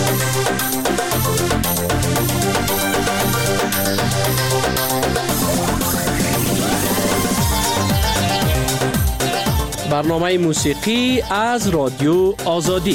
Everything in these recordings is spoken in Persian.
برنامه موسیقی از رادیو آزادی.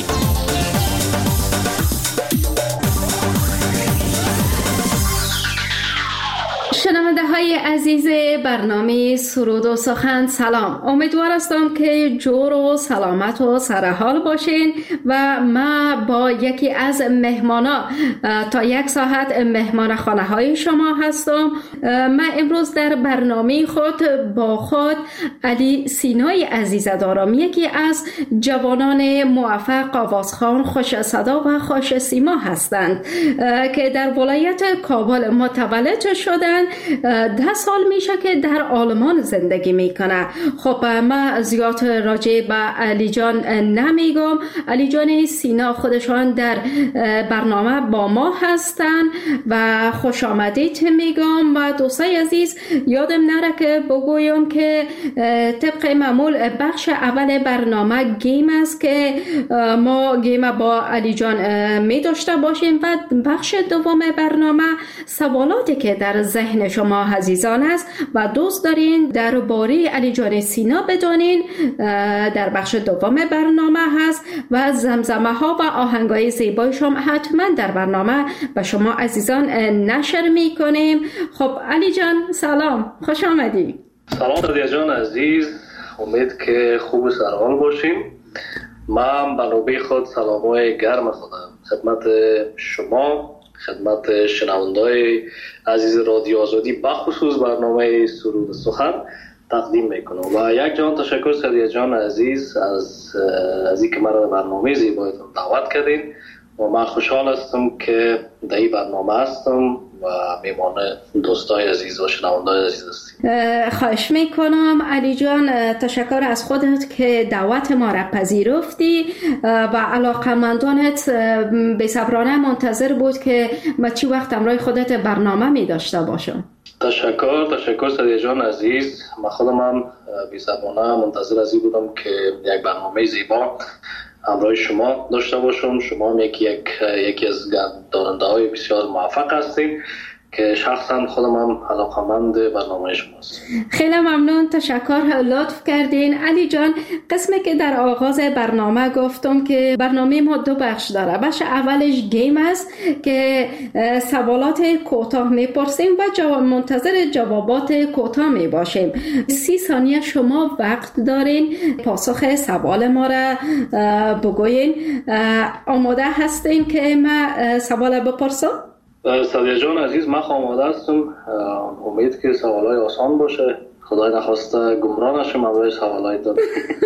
شنونده های عزیز برنامه سرود و سخن، سلام. امیدوار هستم که جور و سلامت و سرحال باشین و ما با یکی از مهمانا تا 1 ساعت مهمان خانه های شما هستم. من امروز در برنامه خود با خود علی سینای عزیز دارم، یکی از جوانان موفق آوازخوان خوش صدا و خوش سیما هستند که در ولایت کابل متولد شدند. 10 سال میشه که در آلمان زندگی میکنه. خب من زیاد راجع به علی جان نمیگم. علی جان سینا خودشان در برنامه با ما هستن و خوش آمدید میگم. و دوستای عزیز یادم نره که بگویم که طبق معمول بخش اول برنامه گیم است که ما گیم با علی جان می داشته باشیم و بخش دوم برنامه سوالاتی که در ذهن شما عزیزان است و دوست دارین درباره علی جان سینا بدونین در بخش دوم برنامه هست و زمزمه ها و آهنگای زیبایش هم حتما در برنامه به شما عزیزان نشر میکنیم. خب علی جان سلام، خوش آمدی. سلام رادیا جان عزیز، امید که خوب و سرحال باشیم. من به نوبه خود سلامای گرم خودم خدمت شما، خدمت شنونده‌های عزیز رادیو آزادی بخصوص برنامه سرود سخن تقدیم میکنم و یک جان تشکر سریع جان عزیز از اینکه مرا برنامه زیبایتون دعوت کردین و من خوشحال هستم که در این برنامه هستم و میمان دوستای عزیز و شنونده‌های عزیز هستیم. خواهش میکنم علی جان، تشکر از خودت که دعوت ما را پذیرفتی و علاقمندانت بی‌صبرانه منتظر بود که ما چی وقت همراه خودت برنامه می داشته باشم. تشکر سریع جان عزیز. من خودم هم بی‌صبرانه منتظر از این بودم که یک برنامه زیبا همراه شما داشته باشم. شما هم یکی از داننده های بسیار موفق هستید که شخصا خودم هم علاقه‌مند برنامه شماست. خیلی ممنون، تشکر، لطف کردین. علی جان، قسمی که در آغاز برنامه گفتم که برنامه ما 2 بخش داره. بخش اولش گیم است که سوالات کوتاه میپرسیم و منتظر جوابات کوتاه میباشیم. 30 ثانیه شما وقت دارین پاسخ سوال ما را بگوین. آماده هستین که من سوال بپرسم؟ سادیا جان عزیز، من آماده هستم. امید که سوالای آسان باشه. خدای نخواسته گمراه نشم برای سوالای دادم.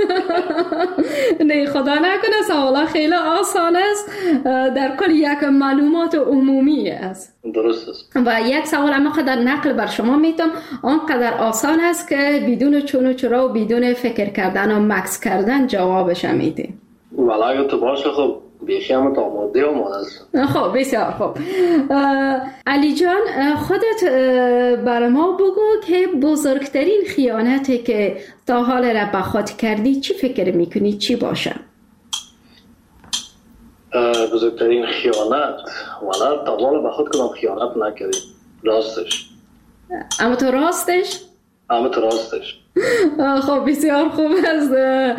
نه خدا نکنه، سوالا خیلی آسان است، در کل یک معلومات عمومی است. درست است. و یک سوال اما قدر نقل بر شما میتونم، آنقدر آسان است که بدون چون و چرا و بدون فکر کردن و مکس کردن جوابش میده. ولی اگه تو باشه خب بیشی همه تا آماده است. خب بسیار خوب. علی جان، خودت برای ما بگو که بزرگترین خیانتی که تا حال را به خود کردی چی فکر میکنی چی باشه؟ بزرگترین خیانت ولی تا حال به خود کدام خیانت نکردیم. راستش. اما تو راستش؟ خب بسیار خوب است.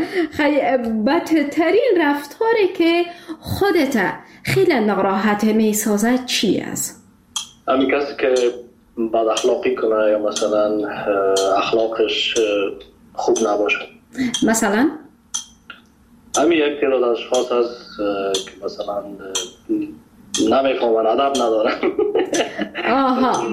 بدترین رفتاری که خودت خیلی ناراحت میسازه چی است؟ همین کسی که بد اخلاقی کنه یا مثلا اخلاقش خوب نباشه. مثلا؟ همین یک تعداد اشخاص هست که مثلا نمیفهمن، ادب ندارن. آها،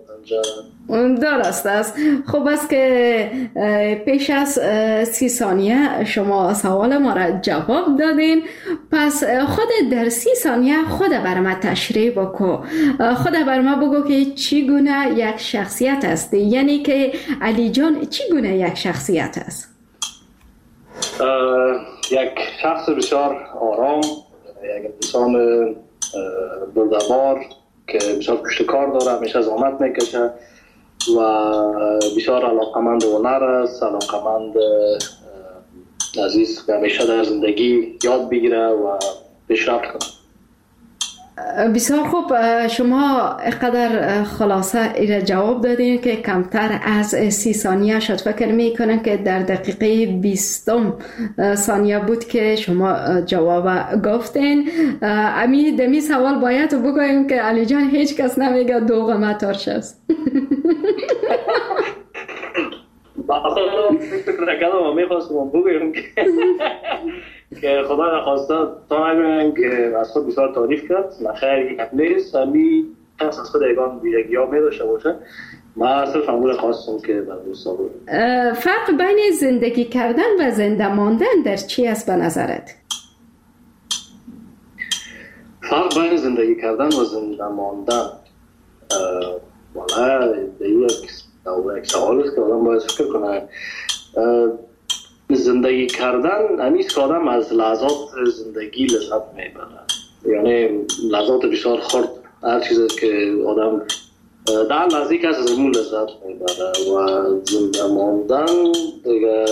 درست است. خوب است که پیش از 30 ثانیه شما سوال ما را جواب دادین. پس خود در 30 ثانیه خود بر ما تشریح بکن. خود بر ما بگو که چی گونه یک شخصیت است، یعنی که علی جان چی گونه یک شخصیت است؟ یک شخص بسیار آرام، یک انسان بردبار که بسیار پشت کار داره، همیشه زحمت میکشه و بسیار علاقمند هنر است، علاقمند عزیز و همیشه در زندگی یاد بگیره و پیشرفت کنه. بسیار خوب. شما قدر خلاصه ایره جواب دادین که کمتر از 30 ثانیه شد. فکر میکنم که در دقیقه 20 ثانیه بود که شما جواب گفتین. دمی سوال باید بگویم که علی جان هیچ کس نمیگه دوغ ما ترش است. فکر نکردم میخواستم بگویم که خدا نخواسته تا نگویم که از خود بسیار تعریف کرد. نخیر یک نیست، همی کس از خود ایگان ویژگی ها می داشته باشه. من صرف همون خواستم که بر دوستا بود. فرق بین زندگی کردن و زنده ماندن در چی است به نظرت؟ فرق بین زندگی کردن و زنده ماندن والا یک سوال است که آدم باید فکر کنه. زندگی کردن همیست که آدم از لحظات زندگی لذت میبره، یعنی لحظات بسیار خرد، هر چیزی که آدم در لحظه که از امون لذت میبره. و زنده ماندن دیگه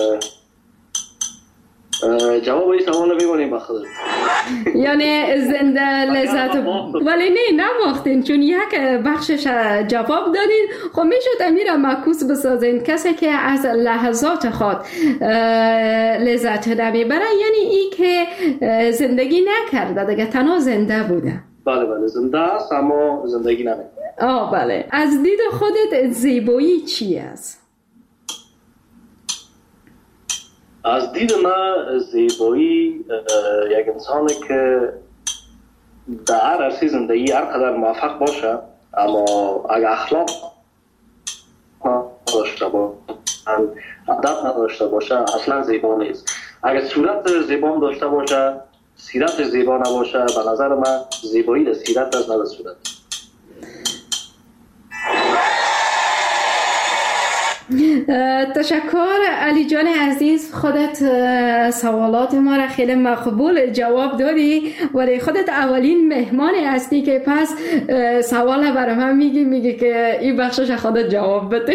جواب این سوال میمونیم با خودت. یعنی زنده لذت ولی نباختین چون یک بخشش جواب دادین. خب میشد امیر معکوس بسازین کسی که از لحظات خود لذت نمیبره، یعنی ای که زندگی نکرده دیگه، تنها زنده بوده. بله زنده است اما زندگی نمیکنه. بله. از دید خودت زیبایی چی است؟ از دید من زیبایی یک انسانی که در هر عرصه زندگی هر قدر موفق باشه اما اگر اخلاق نداشته باشه، ادب نداشته باشه، اصلا زیبا نیست. اگر صورت زیبا داشته باشه، سیرت زیبا نباشه، به نظر من زیبایی در سیرت است، نه در صورت. تشکر علی جان عزیز. خودت سوالات ما را خیلی مقبول جواب دادی، ولی خودت اولین مهمانی هستی که پس سوال برای من میگی که این بخشش خودت جواب بده.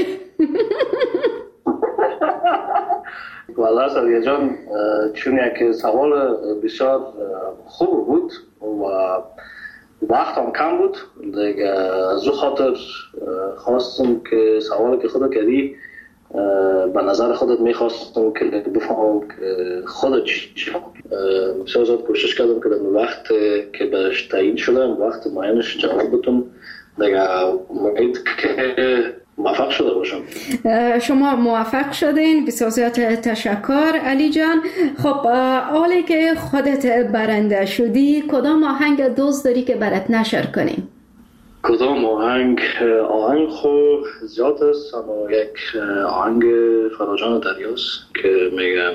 والله سریع جان، چون یک سوال بسیار خوب بود و وقت هم کم بود دیگه، از او خاطر خواستم که سوالی که خودت کردی به نظر خودت میخواستم که بفهمم که خودت چی بسیار زیاد کوشش کردم که در وقت که برش تعیین شدم وقت معینش جواب بدم دیگه. امید که موفق شده باشم. شما موفق شدین، بسیار زیاد تشکر علی جان. خب حالی که خودت برنده شدی، کدام آهنگ دوست داری که برات نشر کنیم؟ کدام آهنگ خو زیاد است، اما یک آهنگ فراجان دریاست که میگه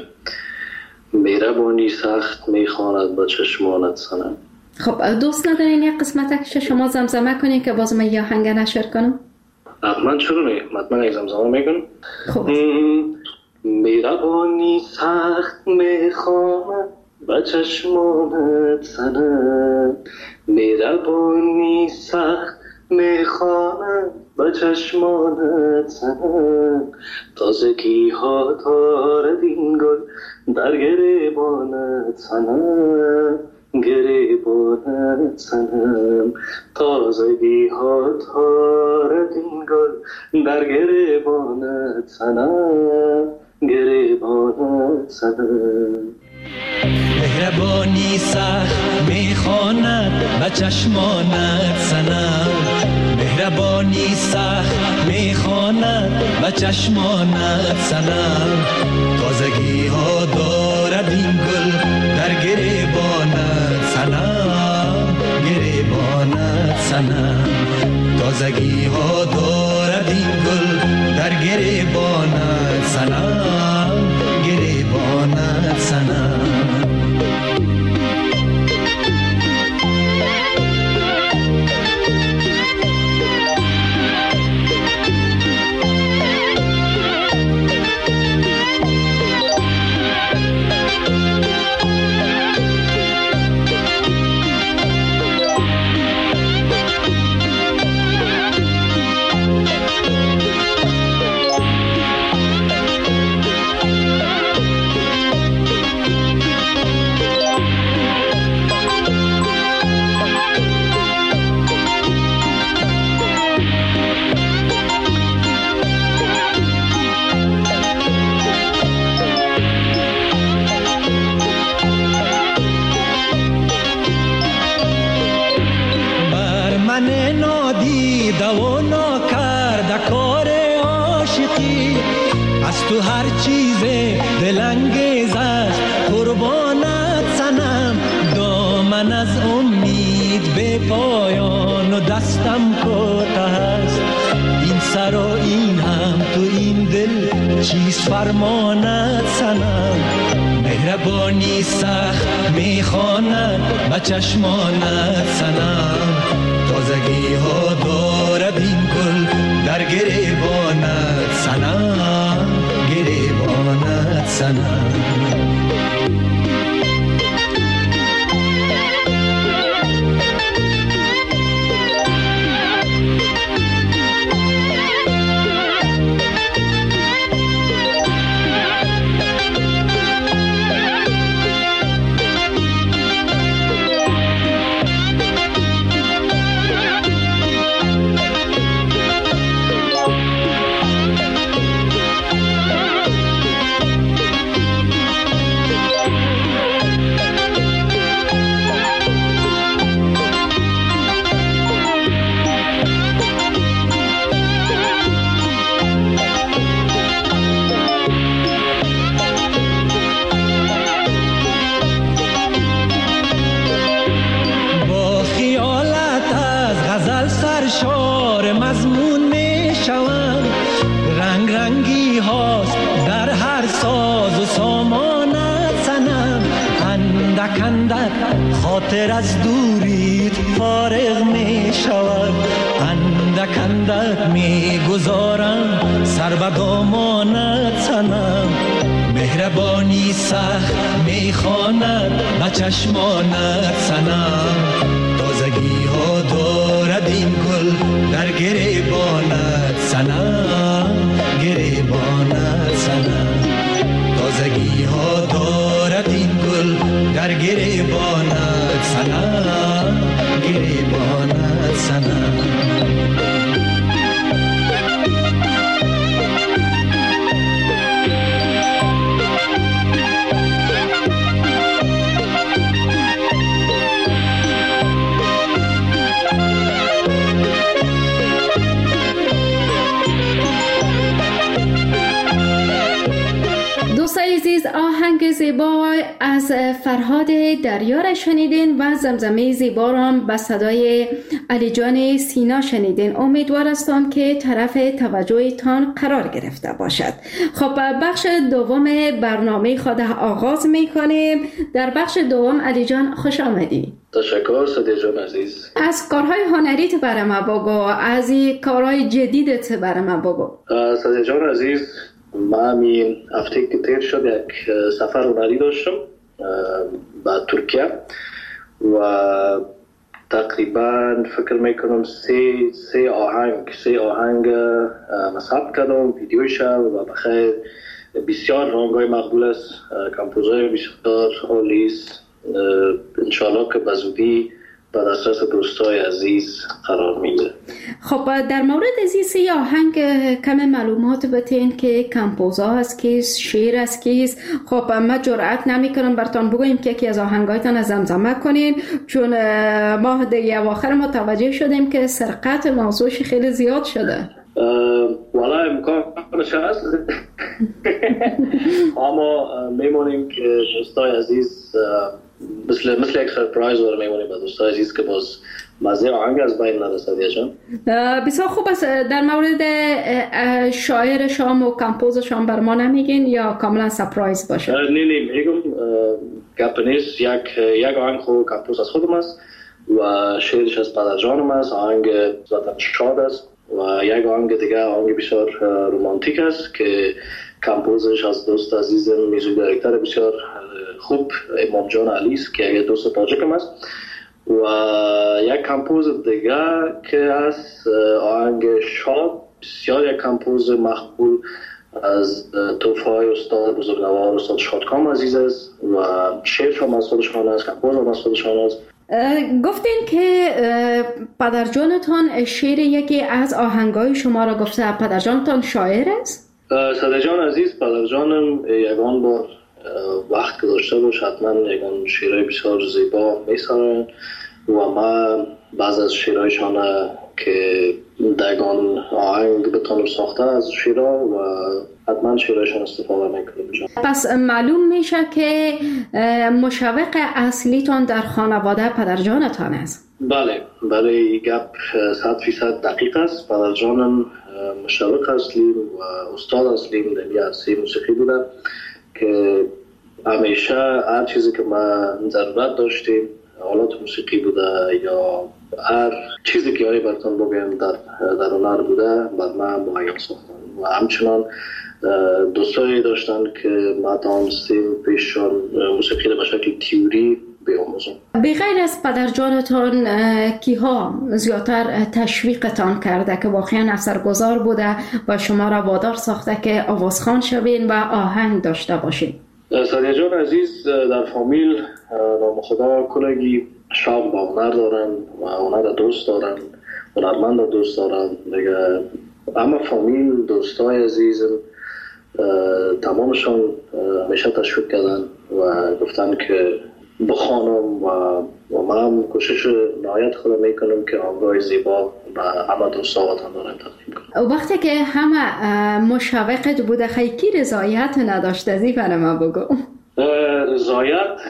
مهربانی سخت میخواند با چشمانت سنم. خب دوست ندارین یک قسمتش شما زمزمه کنین که باز من یه آهنگ نشر کنم؟ من چرا نه؟ حتما یک زمزمه میکنم. خب مهربانی سخت میخواند با چشمانت سنم، مهربانی سخت میخواند با چشمانت سنم، تازگی ها دارد این گل در گریبانت سنم، گریبانت سنم، تازگی ها دارد این گل در گریبانت سنم، گریبانت سنم. مهربانی سخت میخواند به چشمانت سنم، مهربانی سخت میخواند به چشمانت سنم، تازگی ها دارد این گل در گریبانت سنم، گریبانت سنم، تازگی ها دارد این گل در گریبانت سنم، گریبانت سنم. تو هر چیز دلانگیز است قربانت صنم دامن از امید به پایان و دستم کوتاه است این سر و این هم تو این دل چیست فرمانت صنم مهربانی سخت میخواند به چشمانت صنم تازگی ها دارد این گل در گریبانت صنم گریبانت صنم سرشار مضمون می شوم رنگ رنگی هاست در هر ساز و سامانت صنم اندک اندک خاطر از دوریت فارغ می شود اندک اندک می گذارم سر به دامانت صنم مهربانی سخت می خواند به چشمانت صنم تازگی ها دارد این گل در گریبانت صنم گریبانت صنم تازگی ها دارد این گل در گریبانت صنم گریبانت صنم عزیز آهنگ زیبا از فرهاد دریا را شنیدین و زمزمه زیبا را به صدای علی جان سینا شنیدین. امیدوار هستم که طرف توجهتان قرار گرفته باشد. خب بخش دوم برنامه خود آغاز میکنیم. در بخش دوم علی جان خوش آمدی. تشکر صدیق جان عزیز. از کارهای هنریت برای ما بگو، از کارهای جدیدت برای ما بگو. صدیق جان عزیز، من این هفته که تیر شد یک سفر هنری داشتم به ترکیه و تقریبا فکر میکنم سه آهنگ مصحب کردم ویدیوش و بخیر بسیار رنگای مقبول است، کمپوزای بسیار عالی است. انشاءالله که بزودی به دسترس دوستای عزیز قرار میگیره. خب در مورد از سه آهنگ کم معلومات بتین که کمپوزا است کیست، شعر است کیست. خب ما جرأت نمی کنم براتون بگویم که یکی از آهنگایتان از زمزمه کنین، چون ما دیگه اواخر متوجه شدیم که سرقت موضوعش خیلی زیاد شده. والا امکانش هست اما میمونیم که دوستای عزیز مثل یک سرپرایز رو میمونیم به دوستای عزیز که باز مزه آهنگ از بین نرسد. جان بسیار خوب است. در مورد شاعر شام و کمپوز شام بر ما نمیگین یا کاملا سرپرایز باشه؟ نه میگم گپ نیست. یک آهنگ خود کمپوز از خودم است و شعرش از پدر جانم است. آهنگ ذاتاً شاد است و یک آهنگ دیگه آهنگ بسیار رومانتیک است که کمپوزش از دوست عزیزم میوزیک دایرکتور بسیار خوب امام جان علی است که یک دوست تاجیکم است و یک کمپوز دیگه که از آهنگ شاد بسیار یک کمپوز مقبول از توفای استاد بزرگوار استاد شادکام عزیز است و شعرش هم از خودشان است، کمپوز هم از خودشان است. گفتین که پدرجانتان شعر یکی از آهنگای شما را گفته. پدرجانتان شاعر است؟ صدیق جان عزیز، پدرجانم یگان بار وقت گذاشته باش حتما یگان شعرهای بسیار زیبا میسرن و ما بعض از شعرهایشان که دگان آهنگ بتونم ساخته از شعرها و حتما شعرهایشان استفاده میکنیم. پس معلوم میشه که مشوق اصلیتان در خانواده پدرجانتان است. بله، برای گپ 100% دقیق است. پدرجانم مشوق اصلی و استاد اصلی در عرصه موسیقی بوده که همیشه هر چیزی که ما ضرورت داشتیم، آلات موسیقی بوده یا هر چیزی که هایی براتون بگیم در هنر بوده، بر ما مهیا ساختن و همچنان دوستایی داشتن که ما تانستیم پیششان موسیقی به شکل تیوری بیاموزم. بغیر از پدرجانتان کیها زیادتر تشویقتان کرده که واقعا اثرگذار بوده و شما را وادار ساخته که آوازخوان شوین و آهنگ داشته باشین؟ سعدیه جان عزیز در فامیل نام خدا کلگی شوق با هنر دارن و هنر دوست دارن، هنرمند دوست دارن دیگه. اما فامیل، دوستای عزیزم تمامشان همیشه تشویق کردن و گفتن که بخوانم و من کوشش نهایت خودم میکنم که آهنگای زیبا و همه دوستاواتان دارم تقدیم کنم. وقتی که همه مشوقت بوده خیلی رضایت نداشته زی برای ما بگو. رضایت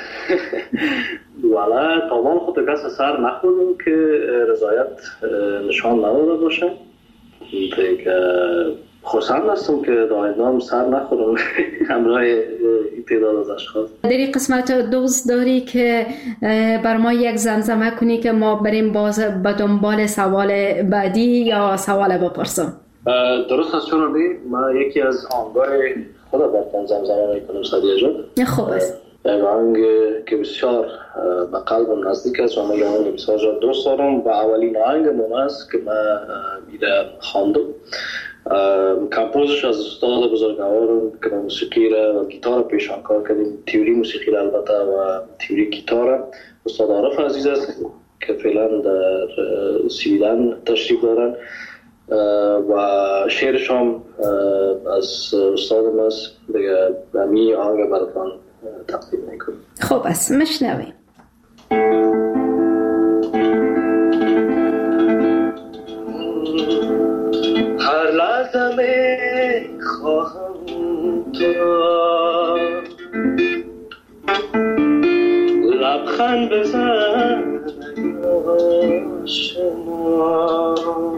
ولی تمام خود کس سر نخوردم که رضایت نشان نداده باشه. دیگه خوشحال هستم که دائما سر نخورم همراه این تعداد از اشخاص. در این قسمت دوست داری که بر ما یک زمزمه کنی که ما بریم باز به دنبال سوال بعدی یا سوال بپرسم؟ درست است چون ما یکی از آهنگای خدا براتون زمزمه میکنم سعدیه جان. خوب است. یک آهنگ که بسیار به قلبم نزدیک است و من آهنگ بسیار دوست دارم و اولین آهنگم است که من میره خواندم. کمپوزش از استاد بزرگوارم که موسیقی را و گیتار پیشان کار کردیم، تیوری موسیقی را البته و تیوری گیتار، استاد عارف عزیز است که فعلا در سویدن تشریف دارن و شعرش هم از استادم است. دیگه همی آهنگ براتون تقدیم میکنم. خوب است، مشنویم. هر لحظه میخواهم تو را لبخند بزن شما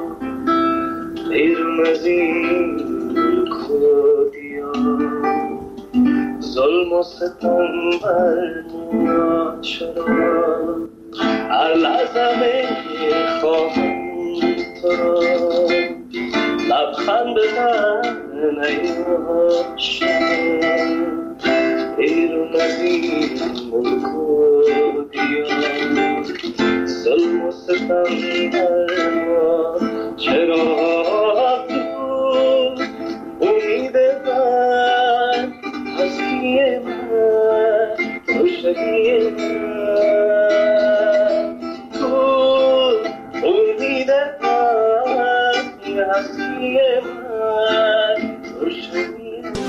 بیرون از این کودیا ظلم و ستم بر ما چرا. هر لحظه میخواهم تو را لبخند بزن ای عاشق بیرون از این ملک و دیار ظلم و ستم بر ما چرا. تو امید من هستی من روشنی من تو امید من هستی من روشنی من.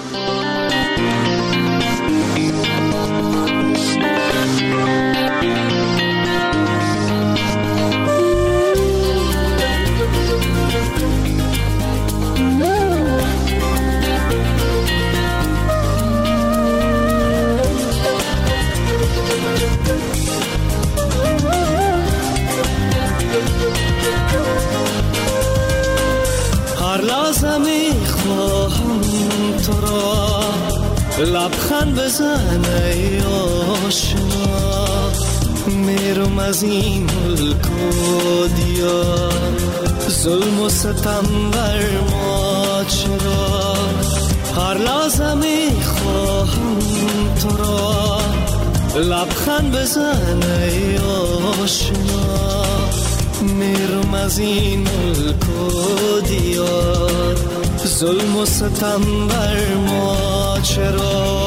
هر لحظه میخواهم تو را لبخند بزن ای آشنا میرم از این ملک و دیار ظلم و ستم بر ما چرا. هر لحظه میخواهم تو را لبخند بزن ای آشنا میرم از این ملک و دیار ظلم و ستم بر ما چرا.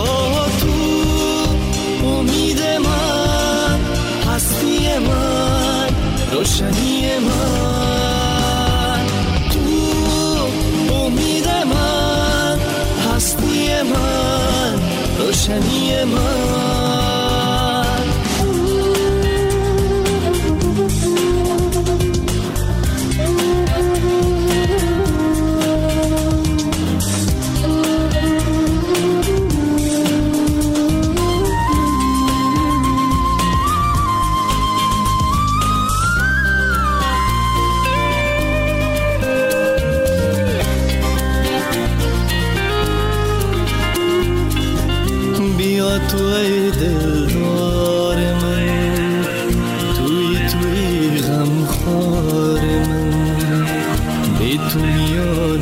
تو امید من هستی من روشنی من تو امید من هستی من روشنی من.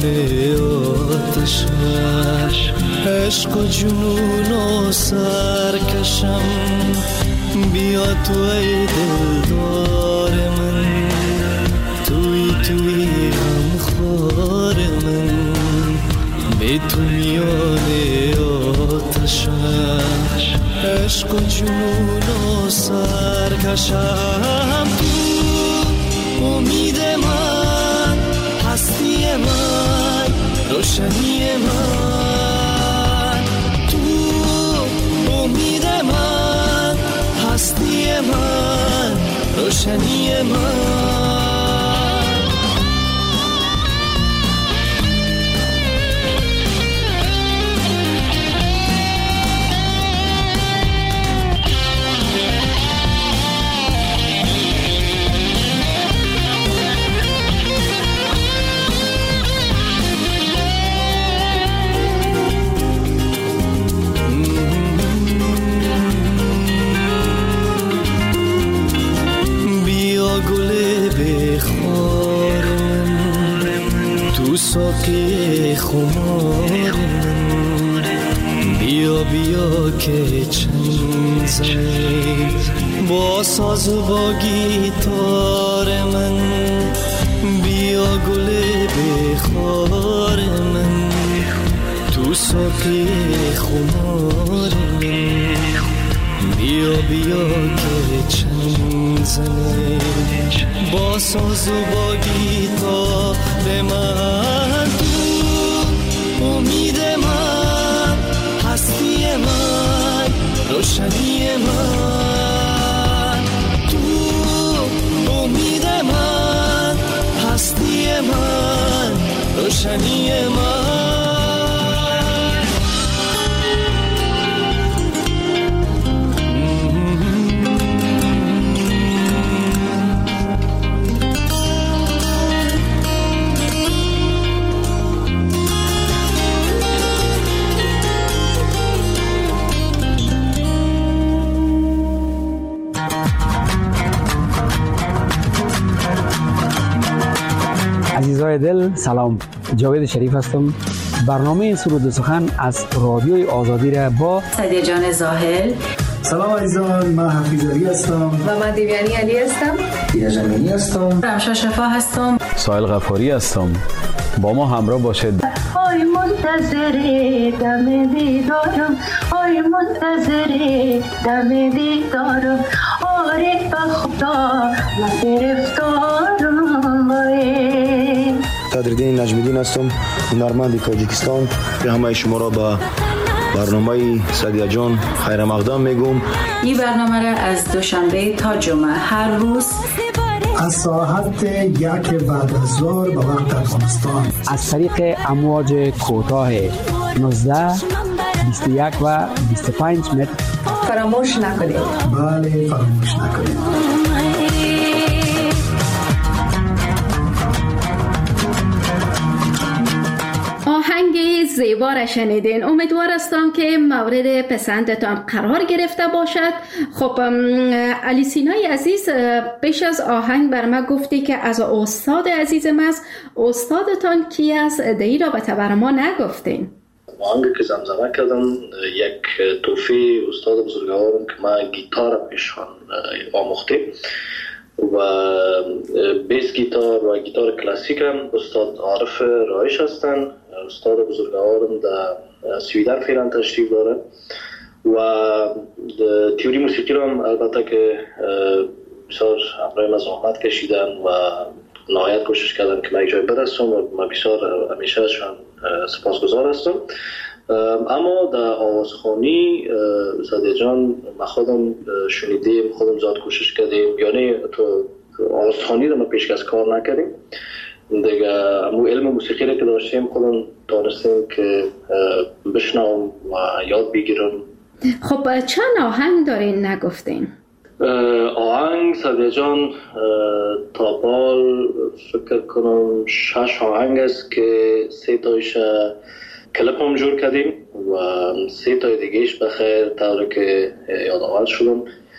آتشش عشق و جنون و سرکشم بیا تو ای دلدار من توی غمخوار من به تو میان آتشش عشق و جنون و سرکشم تو امید من هستی من روشنی من تو امید من هستی من روشنی من ساقی خمار من بیا که چنگ زنی با ساز و با گیتار من بیا گل بخار من تو ساقی خمار من بیا که چنگ زنی با ساز و با گیتار من تو امید من هستی من روشنی من تو امید من هستی من روشنی من عزیزای دل سلام، جاوید شریف هستم. برنامه سرود و سخن از رادیوی آزادی را با سعدیه جان زاهل. سلام عزیزان، من حفیظ علی هستم و من دیویانی علی هستم. دیاجمینی هستم. رمشا شفا هستم. سایل غفاری هستم. با ما همراه باشید. آی منتظر دم دیدارم، آی منتظر دم دیدارم، آره به خدا من گرفتارم. صدرالدین نجمیدین هستم، هنرمند تاجیکستان. به همه شما را به برنامه سعدیه جان خیر مقدم میگم. این برنامه را از دوشنبه تا جمعه هر روز از ساعت 1 بعد از ظهر به وقت افغانستان از طریق امواج کوتاه 19 21 و 25 متر فراموش نکنید. بله، فراموش نکنید. آهنگ زیبا را شنیدین. امیدوار هستم که مورد پسندتان قرار گرفته باشد. خب علی سینای عزیز، پیش از آهنگ بر ما گفتی که از استاد عزیزم است. استادتان کی است؟ دهی را به بر ما نگفتین. آهنگ که زمزمه کردم یک توفیق استاد بزرگوارم که ما گیتار پیشان آموخته و بیس گیتار و گیتار کلاسیک هم استاد عارف رایش هستن. استاد بزرگوارم در سویدن فعلا تشریف داره و تیوری موسیقی رو هم البته که بسیار همراه ما زحمت کشیدن و نهایت کوشش کردن که من یک جای برسم و من بسیار همیشه ازشان سپاسگزار هستم. اما در آوازخوانی سعدیه جان ما خودم شنیدیم، خودم زیاد کوشش کردیم، یعنی تو آوازخوانی رو ما پیشکش کار نکردیم دیگه. امو علم موسیقی رو که داشتیم خودم دانستیم که بشنوم و یاد بگیرم. خب چند آهنگ دارین نگفتین؟ آهنگ سعدیه جان تا بال فکر کنم 6 آهنگ است که 3 تایش کلپ هم جور کردیم و 3 تای دیگهش بخیر طوری که یادآور شدم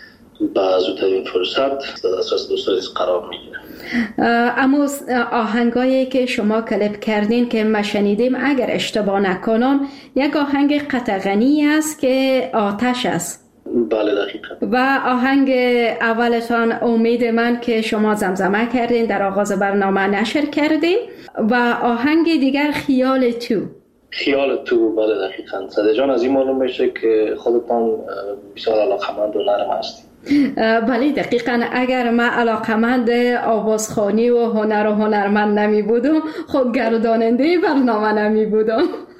با زودترین فرصت در دسترس دوستان قرار میگیره. اما آهنگایی که شما کلیپ کردین که ما شنیدیم اگر اشتباه نکنم یک آهنگ قطغنی است که آتش است. بله دقیقا. و آهنگ اولتان امید من که شما زمزمه کردین در آغاز برنامه نشر کردین و آهنگ دیگر خیال تو. بله دقیقا. صدی جان از این معلوم میشه که خودتان بسیار علاقمند و نرم هستید. بله دقیقا. اگر من علاقمند آوازخوانی و هنر و هنرمند نمی بودم خب گرداننده برنامه نمی بودم.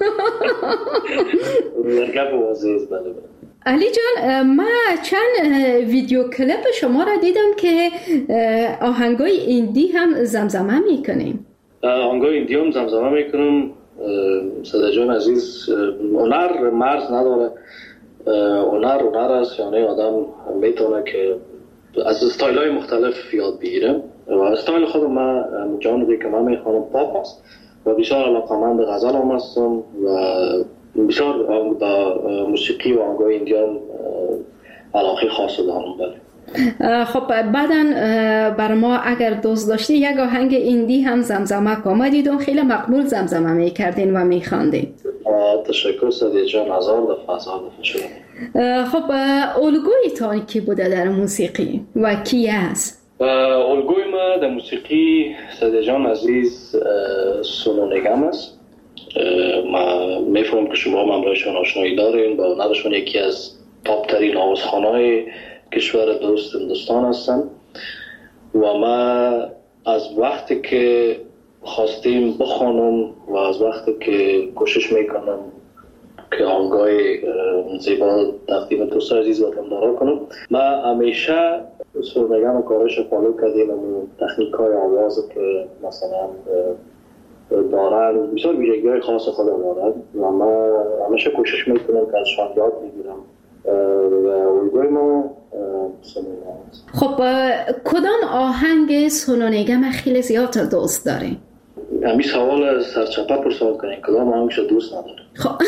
گپ واضحه. بله. علی جان من چند ویدیو کلیپ شما را دیدم که آهنگای ایندی هم زمزمه میکنیم. آهنگای ایندی هم زمزمه میکنم. صدی جان عزیز هنر مرز نداره. هنر است، یعنی آدم میتونه که از استایل های مختلف یاد بگیره و استایل خودم من جانبی که من میخوانم پاپ است و بسیار علاقمند غزل هم هستم و بسیار با موسیقی و آهنگای ایندی هم علاقه خاص دارم. بله. خب بعداً بر ما اگر دوست داشتی یک آهنگ ایندی هم زمزمه کن. ما دیدم خیلی مقبول زمزمه میکردین و میخواندین. تشکر صدیق جان. هزار دفعه شده. خب الگویتان کی بوده در موسیقی و کی است؟ الگوی ما در موسیقی صدیق جان عزیز سونو نگم است. ما میفهمم که شما هم برایشان آشنایی دارین. با هنرشون یکی از تاپ ترین آوازخوان‌های کشور دوست هندوستان هستن و ما از وقتی که خواستیم بخوانم و از وقتی که کوشش میکنم که آهنگای زیبا تقدیم دوست عزیز و وطندارا کنم، ما همیشه سرنگم و کارش فالو کردیم و تکنیک های آواز که مثلا دارن بسیار ویژگی‌های خاص خود دارن و ما همیشه کوشش میکنم که ازشان یاد بگیرم و الگوی ما سونو نگم است. خب کدام آهنگ سونو نگم خیلی زیاد دوست دارین؟ همین سوال سرچپه پرسان کنین کدام آهنگش دوست نداره.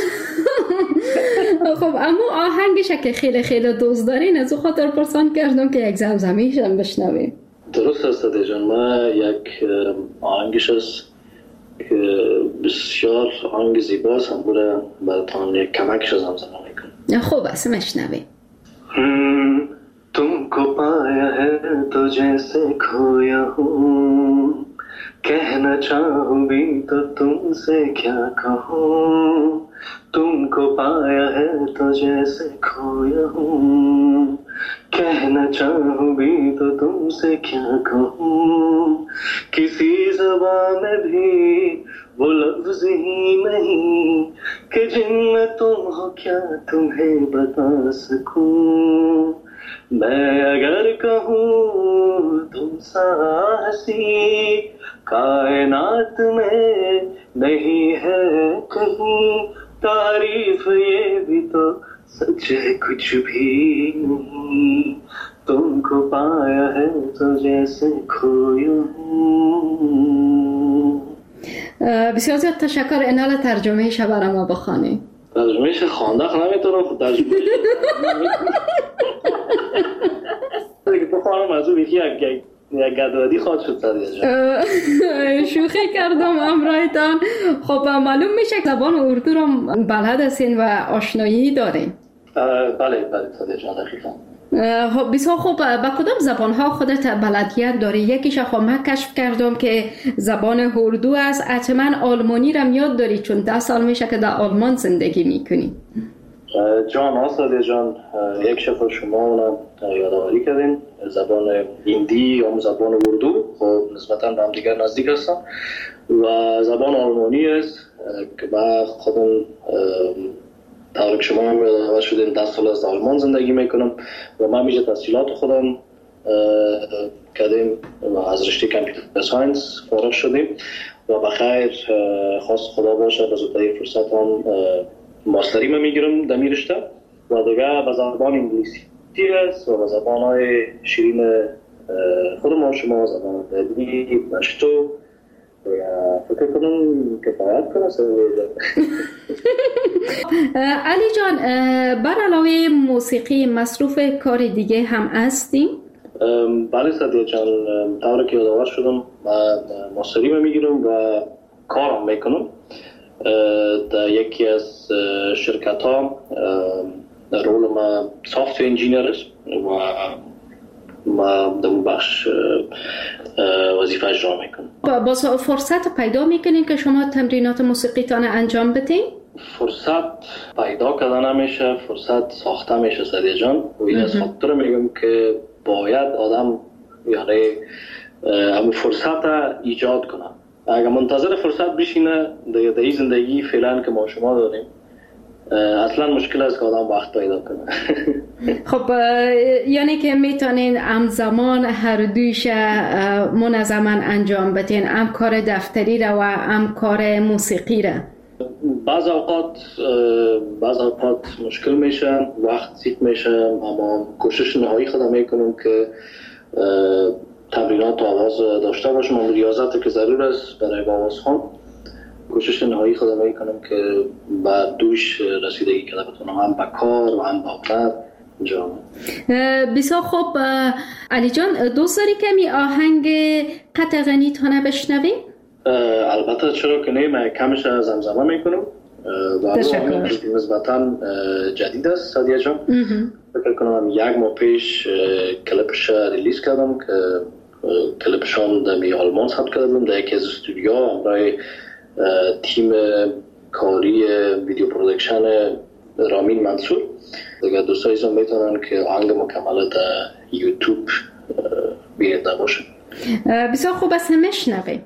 خب اما آهنگش که خیلی خیلی دوست دارین از او خاطر پرسان کردم که یک زمزمیش هم بشنویم. درست است جان. ما یک آهنگش است که بسیار آهنگ زیباست هم بوده براتان یک کمکش زمزمه میکنم. خوب است مشنویم. तुमको पाया है तो जैसे खोया हूँ कहना चाहूँ भी तो तुमसे क्या कहूँ तुमको पाया है तो जैसे खोया हूँ कहना चाहूँ भी तो तुमसे क्या कहूँ किसी ज़बान में भी वो लफ्ज़ ही नहीं कि जिनमें तुम हो क्या तुम्हें बता सकूं मैं अगर कहूँ तुम सा हंसी कायनात में नहीं है कहीं तारीफ ये भी तो सच है कुछ भी नहीं तुमको पाया है तो जैसे खोया हूँ. بسیار زیاد تشکر. اینال ترجمه شب برای ما بخوانی. ترجمهش خواندخ نمیتونم خود ترجمه دیگه بخوانم از اون یکی یک گدوادی خواهد شد سریع. شوخی کردم امرایتان. خب معلوم میشه که زبان اردو رو بلد هستین و آشنایی دارین. بله سریع جان دقیقا. خب بسیار خوب. با کدام زبان ها خودت بلدیت داری؟ یکیش خب من کشف کردم که زبان اردو است. حتما آلمانی رو یاد داری چون 10 سال میشه که در آلمان زندگی میکنی. جان آساده جان یک شفر شما اونم یادآوری کردین. زبان هندی یا زبان اردو خب نسبتا به هم دیگر نزدیک هستن و زبان آلمانی است که من خودم طور که شما هم یادآور شدین 10 سال از آلمان زندگی میکنم و من میشه تحصیلات خودم کردیم و از رشته کامپیوتر ساینس فارغ شدیم و بخیر خواست خدا باشه به زودترین فرصت هم ماستری من میگیرم در می رشته و دیگه به زبان انگلیسی است و به زبان‌های شیرین خود ما شما زبان دلی، پشتو و فکر کنم کفایت کنه. علی جان، بر علاوه موسیقی مصروف کار دیگه هم هستیم؟ بله سعدیه جان، طوری که یادآور شدم من ماستری میگیرم و کارم میکنم در یکی از شرکت ها. رول ما سافت انجینیر است و ما در اون بخش وظیفه اجرا میکنم. با فرصت پیدا میکنین که شما تمرینات موسیقیتان انجام بدین؟ فرصت پیدا کردن نمیشه، فرصت ساخته میشه سعدیه جان. و این از خاطر میگم که باید آدم یعنی همون فرصت ایجاد کنه. اگر منتظر فرصت بشینه در این زندگی فعلا که ما شما داریم اصلا مشکل است که آدم وقت پیدا کنه. خب یعنی که میتونین همزمان هر دویش منظما انجام بدین، هم کار دفتری را و هم کار موسیقی را؟ بعض اوقات مشکل میشه، وقت زیاد میشه، اما کوشش نهایی خودم میکنم که تمرینات آواز داشته باشم. اما ریاضت که ضرور است برای آوازخوان، کوشش نهایی خودم میکنم که بعد دوش رسیدگی کنم بتونم هم با کار و هم با هنر انجام. بسیار خوب علی جان، دوست داری کمی آهنگ قطع غنی تانه بشنویم؟ البته چرا که نه، من کمش زمزمه میکنم و آهنگ نسبتا جدید است سعدیه جان. فکر کنم یک ماه پیش کلیپش ریلیز کردم که کلیپشان در آلمان ثبت کردم در یکی از استودیوها برای تیم کاری ویدیو پرودکشن رامین منصور. دیگه دوستایشون میتونن که آهنگ مکمل در یوتیوب بیننده باشن. بسیار خوب است، میشنویم.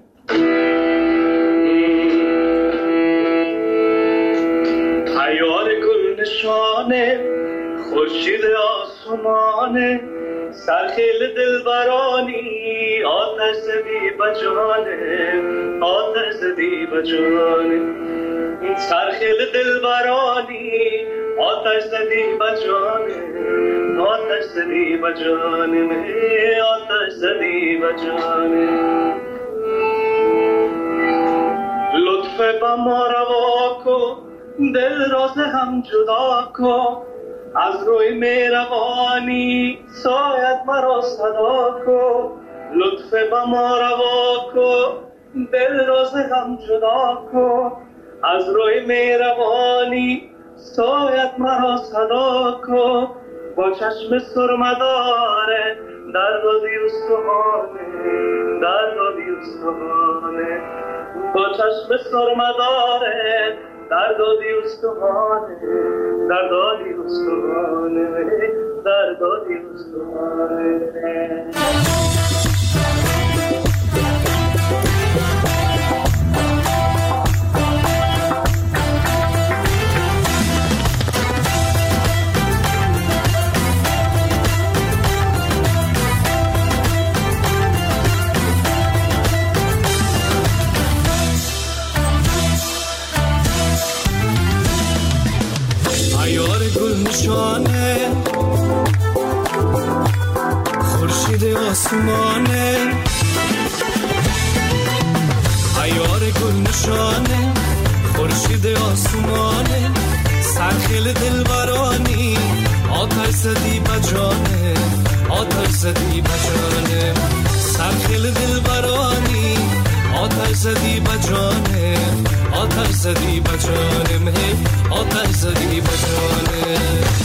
تیار گل نشانه خورشید آسمانه سرخیل دلبرانی آتش زدی بجانه آتش زدی بجانه سرخیل دلبرانی آتش زدی بجانه آتش زدی بجانه آتش زدی بجانه لطف با ما روا کن دل راز هم جدا کن از روی مهربانی سایت مرا صدا کن لطف با ما روا کن دل راز هم جدا کن از روی مهربانی سایت مرا صدا کن با چشم سرمداره در دادی استخانه در دادی استخانه با چشم سرمداره در دادی استخانه در دادی استخانه در دادی استخانه. نشانه خورشید آسمانه عیار گل نشانه خورشید آسمانه سرخیل دلبرانی آتش زدی بجانه آتش زدی بجانه سرخیل دلبرانی آتش زدی بجانه آتش زدی بجانه آتش زدی بجانه.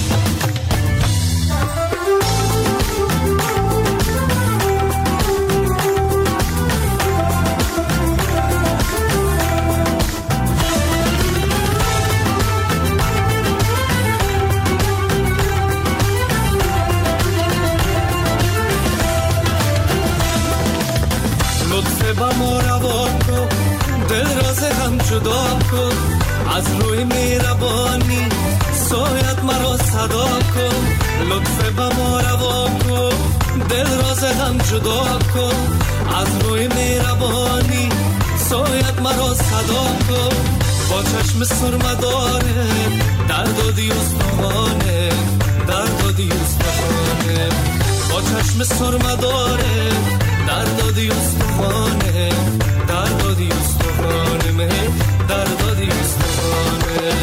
لطف با ما روا کن دل راز هم جدا کن از روی مهربانی سایت مرا صدا کن لطف با ما روا کن دل راز هم جدا کن از روی مهربانی سایت مرا صدا کن با چشم سرمداره در دادی استخانه در دادی استخانه با چشم سرمداره در دادی استخانه در دادی استخانه در دادی استخانه.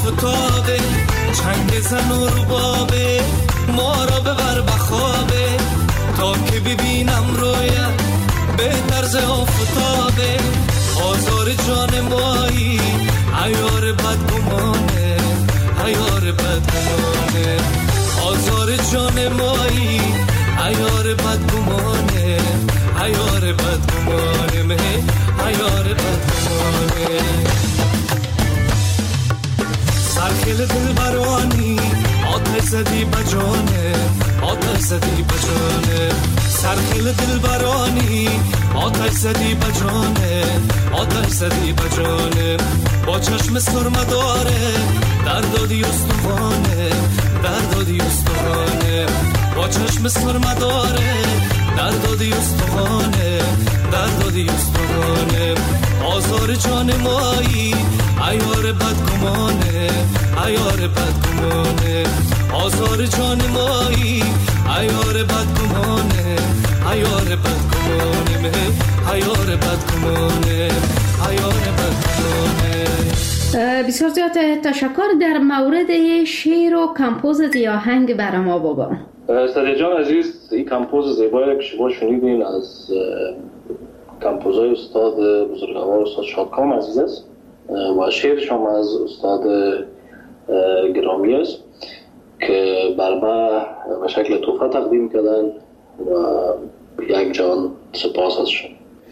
آفتابه، چنگ زن و ربابه، ما را ببر بخوابه، تا که ببینم رویت به طرز آفتابه. آزار جان مایی عیار بدگمانه، عیار بدگمانه، آزار جان مایی عیار بدگمانه، عیار بدگمانه، عیار بدگمانه. سرخیل دل برانی آتش زدی بجانه، آتش زدی بجانه، سرخیل دل برانی آتش زدی بجانه، آتش زدی بجانه. با چشم سرمه داره درد دادی استخوانه، درد دادی استخوانه، با چشم سرمه داره درد دادی استخوانه، درد دادی استخوانه. آزار جان مایی عیار بدگمانه، عیار بدگمانه، آزار جان مایی عیار بدگمانه، عیار بدگمانه، عیار بدگمانه، عیار بدگمانه. بسیار زیاد تشکر. در مورد شعر و کمپوز یا آهنگ برای ما بگو. سادیا جان عزیز، این کمپوز زیبایی که شما شنیدین از کمپوزای استاد بزرگوار استاد شادکام عزیز است و شعرش هم از استاد گرامی است که بر ما به شکل تحفه تقدیم کردن و یک جان سپاس ازشون.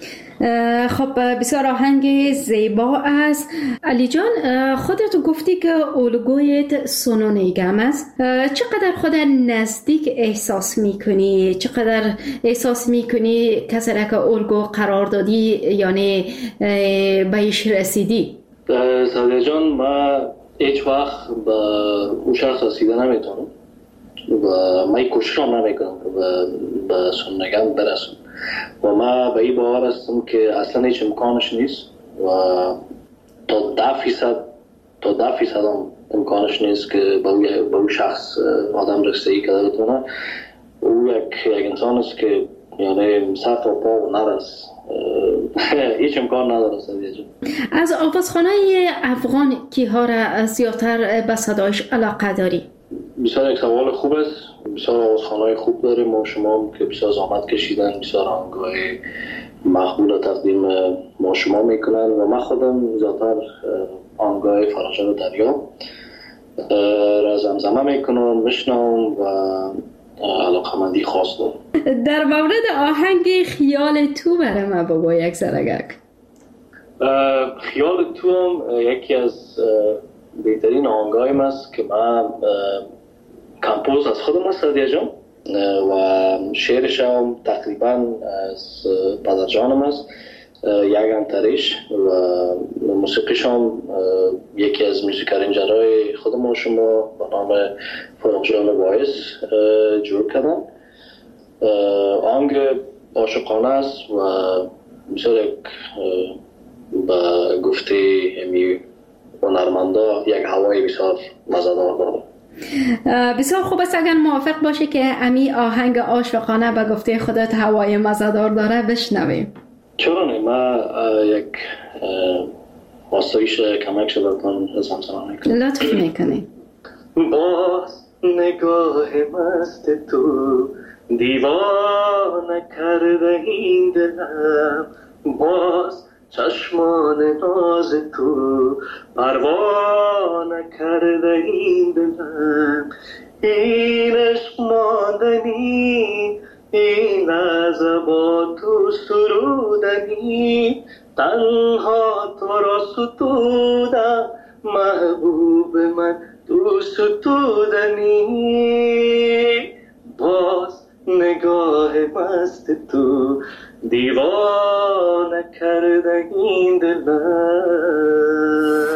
خب بسیار آهنگ زیبا است. علی جان، خودت گفتی که الگویت سونو نیگم است. چقدر خود نزدیک احساس میکنی؟ چقدر احساس میکنی کسی را که الگو قرار دادی یعنی بهش رسیدی؟ سادیا جان، ما هیچ وقت به اون شخص رسیده نمیتونم و من کوششم نمیکنم به سونو نیگم برسم و ما به این باور هستم که اصلا هیچ امکانش نیست و تا 10% هم امکانش نیست که به اون شخص آدم رسیدگی کرده بتونه. او یک انسان است که یعنی سر تا پا و نرس، هیچ امکان نداره. از آوازخوانه افغان کیها را زیادتر به صدایش علاقه داری؟ بسیار یک سوال خوب است. بسیار آوازخوان‌های خوب داریم ما شما که بسیار زحمت کشیدن، بسیار آهنگ‌های مقبول تقدیم ما شما میکنن و من خودم زیادتر آهنگ‌های فراشان دریا را زمزمه میکنم، میشنوم و علاقه‌مندی خاص دارم. در مورد آهنگ خیال تو برای ما بگو یک سرگک. خیال تو هم یکی از بهترین آهنگایم است که من کمپوز از خودم است سادیا جان و شعرش هم تقریبا از پدر جانم است، یک انتریش و موسیقیش هم یکی از موسیقی ارنجرهای خود ما شما به نام فروغ جان وایس جور کردن. آهنگ عاشقانه است و بسیار یک به گفته امی هنرمندا یک هوای بسیار مزه‌دار داره. بسیار خوب است اگر موافق باشی که امی آهنگ عاشقانه به گفته خودت هوای مزه‌دار داره بشنویم. چرا نه؟ من یک آسایش کمک شدتان زمزمه میکنم. لطف میکنی. باز نگاه مست تو دیوانه کرده این دلم، باز چشمان ناز تو پروانه کرده این دلم. این عشق ماندنی، این لحظه با تو سرودنی، تنها تو را ستودم محبوب من تو ستودنی. باز نگاه مست تو دیوانه کرده این دلم.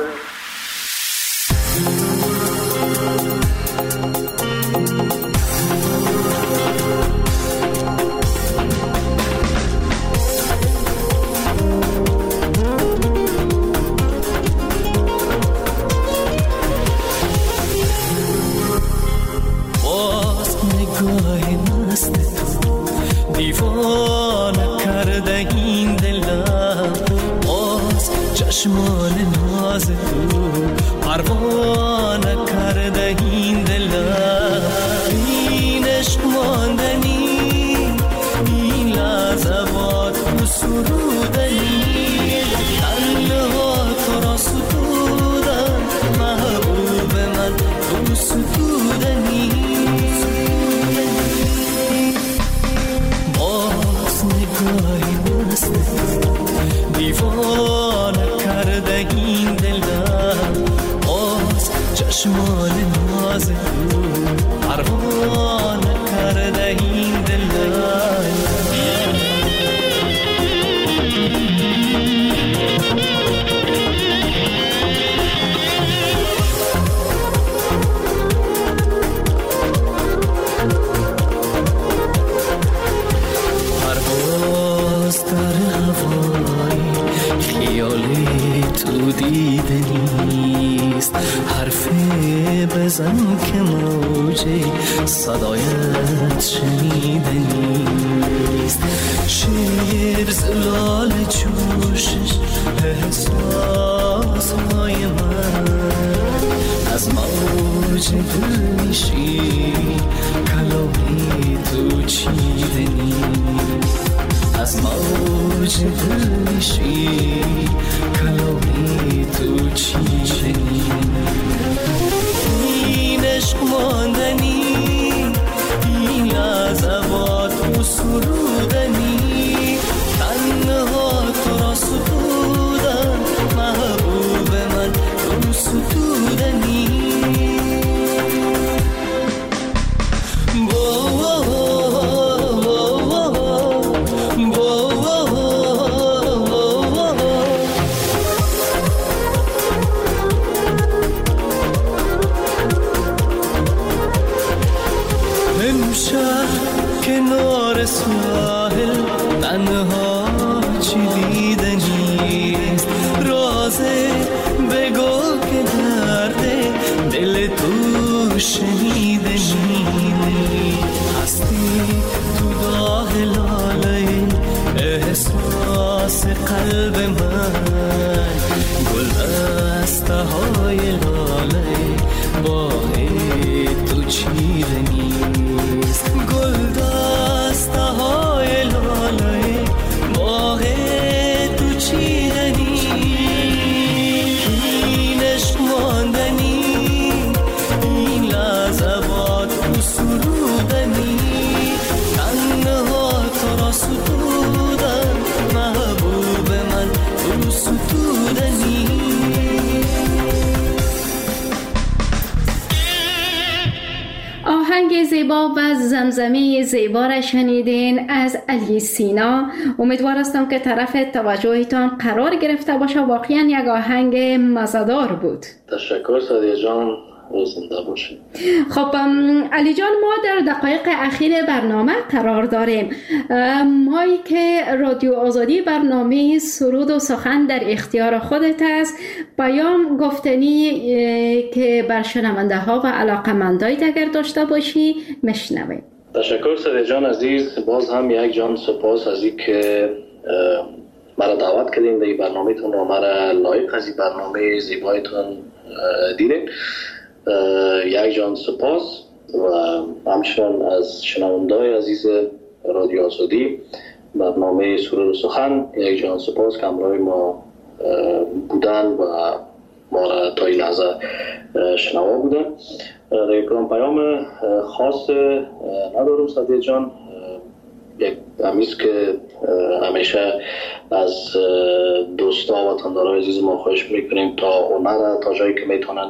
دیوانه کرده این دلم، باز چشمان ناز چشمان ناز او پروانه کرده این دلای پرواز در هوای خیالی تو دیده نیست حرفی بزن که موجه صدایت شنیده نیست شیر زلال جوشش احساس های من از موج دل میشی کلامی تو چیده نیست از موج دل میشی کلامی تو چیده این عشق ماندنی این لحظات تو سرودنی تنها تو را سپودن محبوب من تو ستودنی کنار ساحل تنها چی دیده نیست رازه بگو که درده دل تو شنیده نیست هستی تو داغ لاله احساس قلب من گل دسته های لاله باغ تو چیده نیست گل دسته های لاله باغ تو چیده نیست این عشق ماندنی این لحظات تو سرودنی تنها تو را ستودن محبوب من تو ستودنی آهنگ زیبا و زمزمه زیبا را شنیدین از علی سینا. امیدوار هستم که طرف توجهتان قرار گرفته باشه. واقعا یک آهنگ مزه‌دار بود. تشکر سادیه جان، زنده باشید. خب علی جان، ما در دقایق اخیر برنامه قرار داریم. مایی که رادیو آزادی برنامه سرود و سخن در اختیار خودت است، پیام گفتنی که بر شنونده ها و علاقمندایت اگر داشته باشی مشنویم. تشکر سادیه جان عزیز، باز هم یک جان سپاس از این که مرا دعوت کردین در برنامه تون و مرا لایق از این برنامه زیبایتون دیدین. یک جان سپاس و همچنان از شنونده‌های عزیز رادیو آزادی برنامه سرود و سخن یک جان سپاس که همراه ما بودن و ما را تا این لحظه شنوا بودن. در پیام خاص ندارم سادیه جان، یک همیست که همیشه از دوستا و تندارای عزیز ما خواهش میکنیم تا هنر تا جایی که میتونن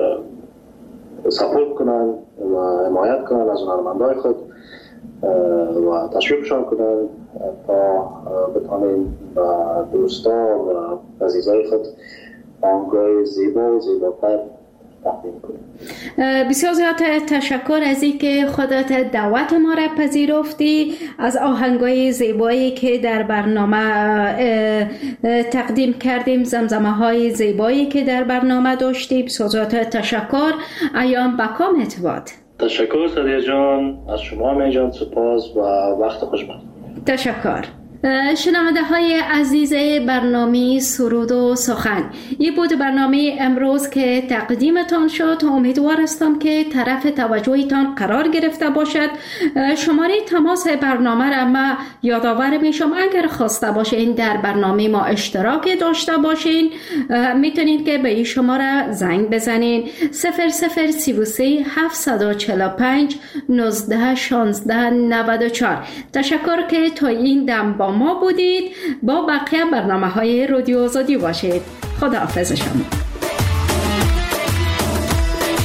سپورت کنن و حمایت کنن از هنرمندای خود و تشویقشان کنن تا بتونیم و دوستا و عزیزای خود آهنگای زیبا و زیباتر تقدیم کنیم. بسیار زیاد تشکر از این که خودت دعوت ما را پذیرفتی، از آهنگای زیبایی که در برنامه تقدیم کردیم، زمزمه های زیبایی که در برنامه داشتیم. بسیار زیاد تشکر. ایام بکامت باد. تشکر سادیه جان، از شما می جان سپاس و وقت خوش باد. تشکر. شنونده های عزیز برنامه سرود و سخن، این بود برنامه امروز که تقدیمتان شد. امیدوار هستم که طرف توجهتان قرار گرفته باشد. شماره تماس برنامه را ما یادآور میشم، اگر خواسته باشین در برنامه ما اشتراک داشته باشین میتونید که به این شماره زنگ بزنین 0033 745 19 16 94. تشکر که تا این دم با ما بودید. با بقیه برنامه‌های رادیو آزادی باشید. خداحافظ شما.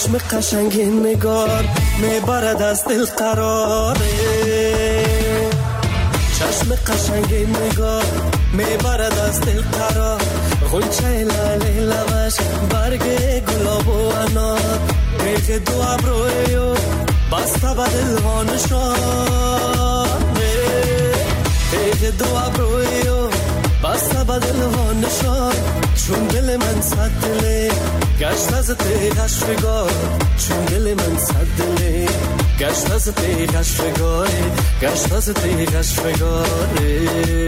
چشم قشنگ نگار میبرد از دل قراره، چشم قشنگ نگار میبرد از دل قرار، غنچه لاله لبش برگ گلاب و انار، ریخ دو ابروی بسته به دل ها نشانه، ریخ دو ابروی بسته به دل ها نشان، چون دل من صد دله گشت از تیغش فگار، چون دل من صد دله گشت از تیغش فگاره، گشت از تیغش فگاره.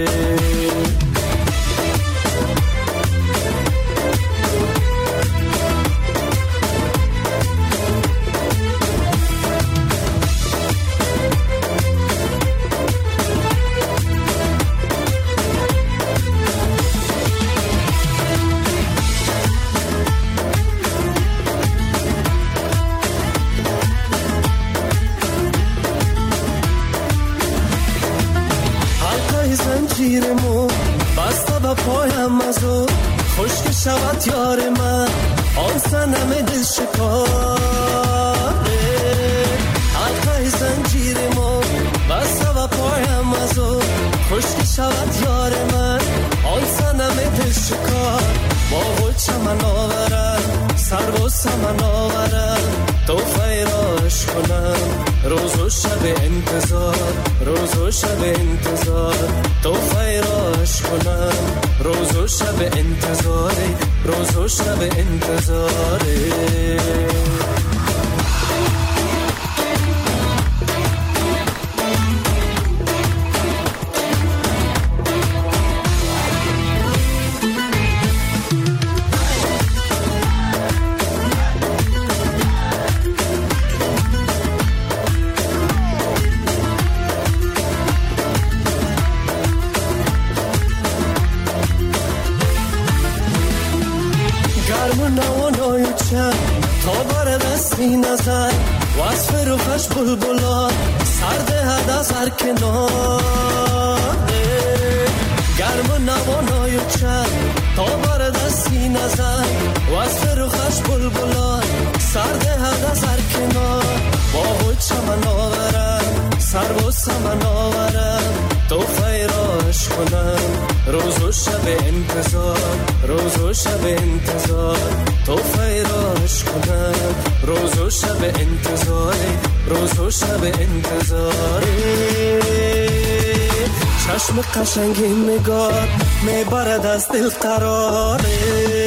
زنجیرمو بسته به پایم ازو، خشک شود یار من آن سنم دل شکاره، حلقه زنجیرمو بسته به پایم ازو، خشک شود یار من آن سنم دل شکار، با گل چمن آورم سر و سمن آورم، تو فیراش کنم روز و شب انتظار، روز و شب انتظار، تو فیراش کنم روز و شب انتظاره، روز و شب انتظاره. تا برد از نظر وصف روخش بلبلا سرده هد از هر کناره، گرم و نوانای چند تا برد از نظر وصف روخش بلبلا سرده هد از هر کنار، با خود چمن آورم سر و سمن آورم، تو فیراش کنم روز و شب انتظار، روز و شب انتظار، تو فیراش کنم روز و شب انتظار، روز و شب انتظار. چشم قشنگ نگار میبرد از دل قراره،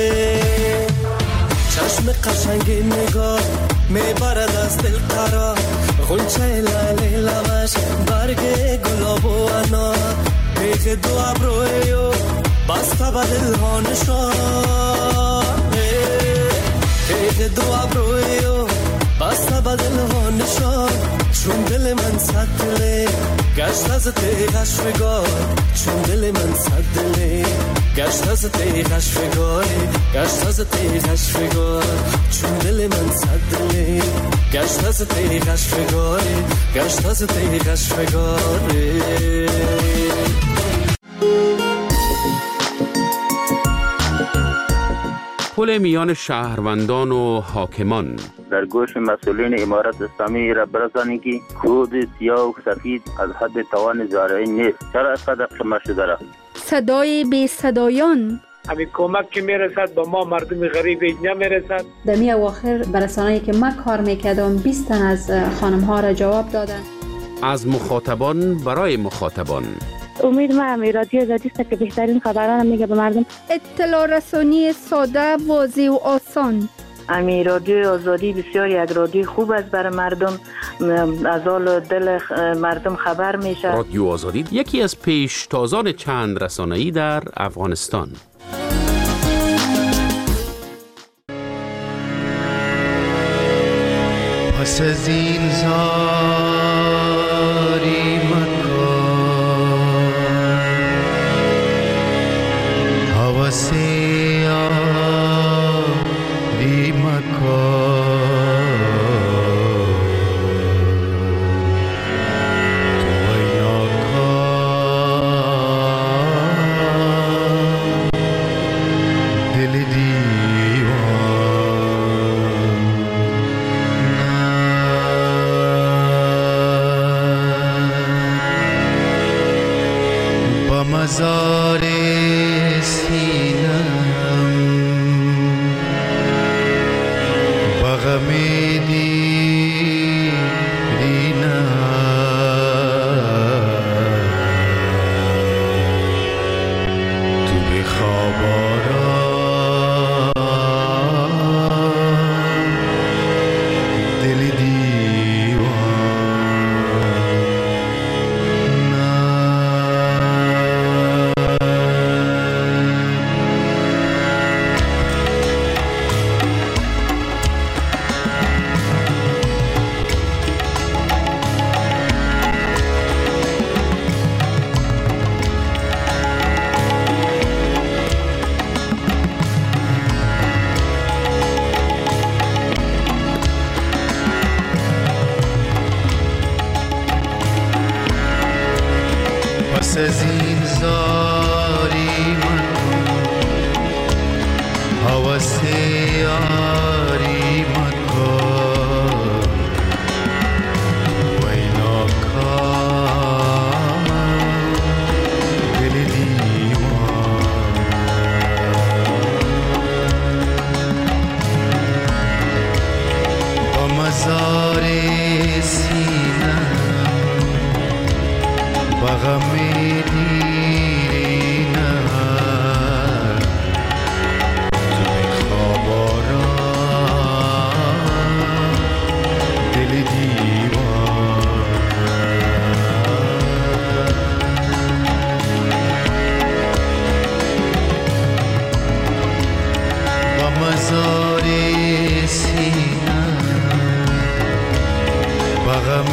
چشم قشنگ نگار میبرد از دل قرار، غنچه لاله لبش برگ گلاب و انار، ریخ دو ابروی بسته به دل ها نشانه، ریخ دو ابروی بسته به دل ها نشان، چون دل من صد دله گشت از تیغش فگار، چون دل من صد دله گشت از تیغش فگاره، گشت از تیغش فگار، چون دل من صد دله گشت از تیغش فگاره، گشت از تیغش فگاره. پل میان شهروندان و حاکمان. در گوش مسئولین امارت اسلامی را برسانید که کود سیاه و سفید از حد توان زارعی نیست. چرا از قدر شما شده را؟ صدای بی صدایان. همین کمک که میرسد به ما مردم غریب نمیرسد. در می اواخر برسانه‌ای که من کار میکردم 20 تن از خانم ها را جواب دادن. از مخاطبان برای مخاطبان. امید ما رادیو آزادی است که بهترین خبران میگه به مردم. اطلاع رسانی ساده، واضح و آسان. امی رادیو آزادی بسیار یک رادیو خوب است برای مردم، از حال دل مردم خبر میشه. رادیو آزادی یکی از پیشتازان چند رسانه‌ای در افغانستان. پس از این زاری مکن حوثی آری مکن توی ناکن دل دیوان مزار سینم بغم دیرینم تو به خواب آرام دل پس از این زاری من هوس یاری مکن وای ناکام دل دیوان با مزار سینم بغم دیرینم تو به خواب آرام دل دیوان با مزار سینم بغم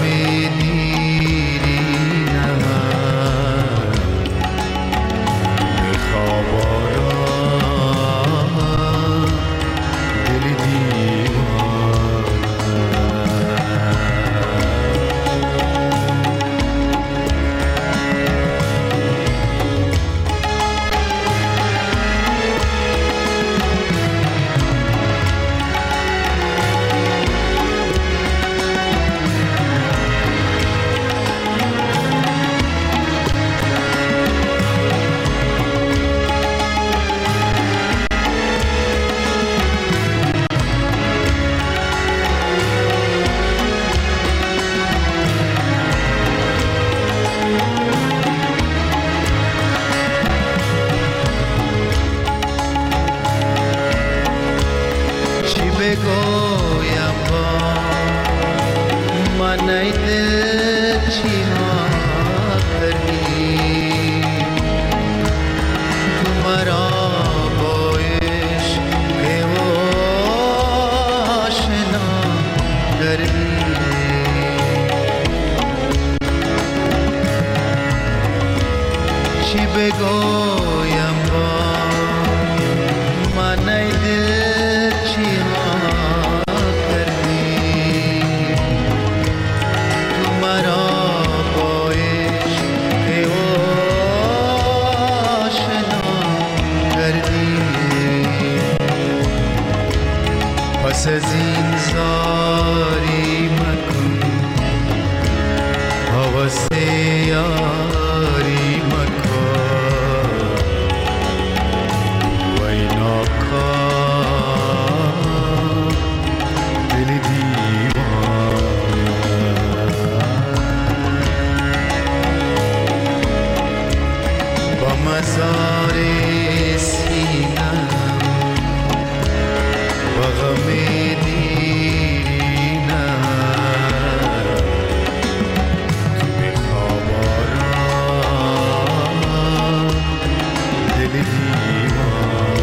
بگویم با من ای دل چی ها کردی تو مرا با عشق آشنا کردی چی بگویم با من ای دل چی پس از این زاری مکن هوس یاری مکن وای ناکام دل دیوان با مزار سینم بغم دیرینم تو به خواب آرام دل دیوان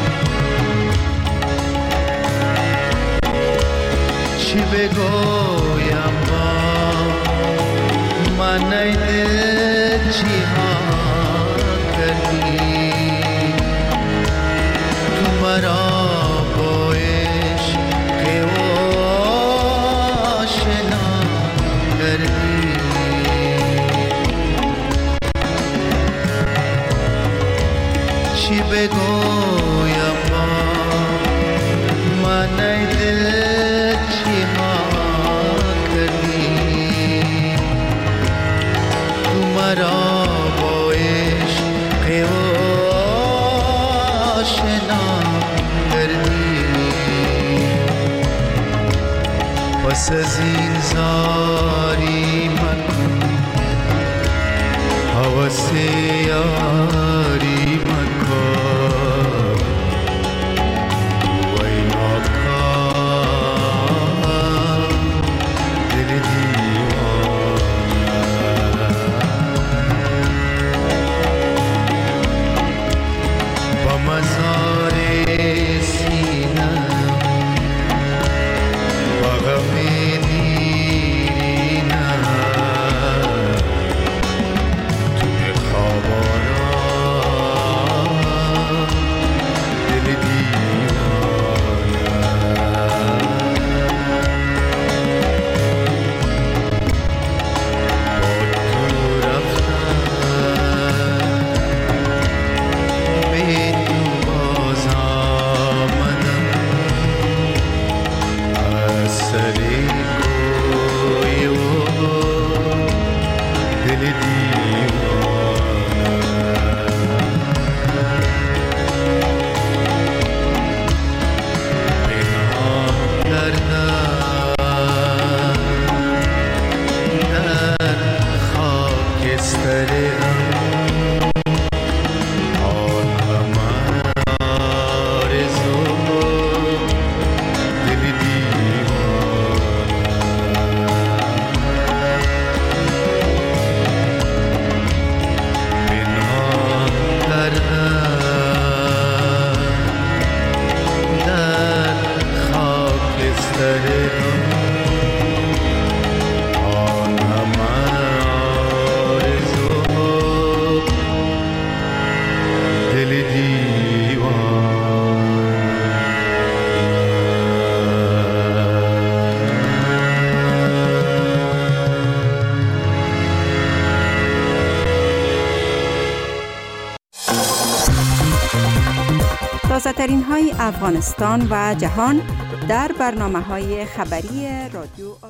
چی بگو من ای دل چی ها کردی تو مرا با عشق آشنا کردی چی بگویم من ای دل چی ها کردی تو مرا با عشق آشنا کردی پس از این زاری مکن حوث یاری مکن وای ناکام دل دیوانه با مزار سینه با غم دیرینه توی خوابانا دل دیوانه با تو رفتم به تو باز آمدم از سر کوی و دل دیوانه پنهان کردم در خاکستر آن همه آرزو دل دیوانه پنهان کردم در خاکستر آن همه آرزو دل دیوانه تازه‌ترین های افغانستان و جهان در برنامه‌های خبری رادیو